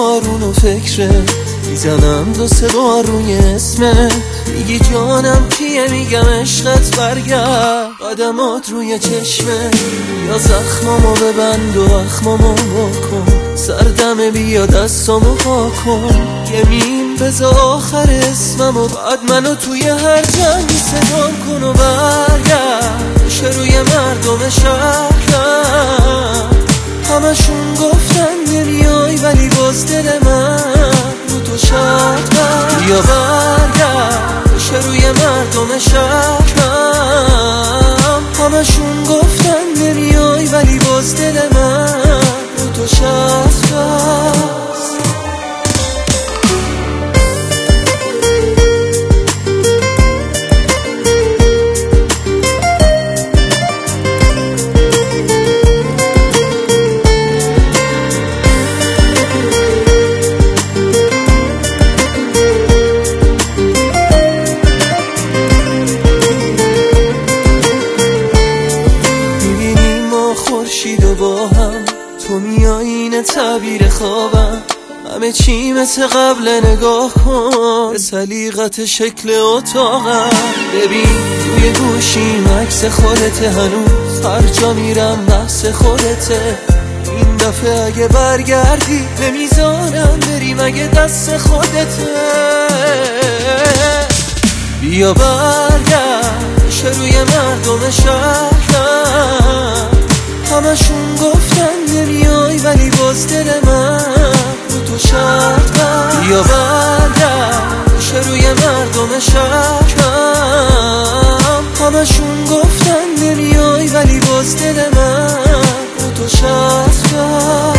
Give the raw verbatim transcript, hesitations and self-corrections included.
بارون و فکره میزنم دو سه بار روی اسمت. میگی جانم کیه، میگم عشقت برگرد. قدمات روی چشمه یا زخمامو ببند و اخمامو بکن. سردمه بیا دستامو پاکن. یه میم بزا آخر اسمم و بعد منو توی هر جنگ صدا کن و برگرد. بشه روی مردم شهرم همشون گفتن نمیای ولی باز دل من رو تو شرط بست. بیا برگرد بشه روی مردم شهرم همشون گفتن نمیای ولی باز دل من رو تو شرط بست. با هم تو میایین تعبیر خوابم. همه چی مثل قبل، نگاه کن به سلیقت شکل اتاقم. ببین توی گوشیم عکس خودته، هنوز هر جا میرم بحث خودته. این دفعه اگه برگردی نمیذارم بری مگه دست خودته. بیا برگرد بشه روی مردم شهرم همشون گفتن نمیای ولی باز دل من رو تو شرط بست. بیا برگرد بشه روی مردم شهرم همشون گفتن نمیای ولی باز دل من رو تو شرط بست.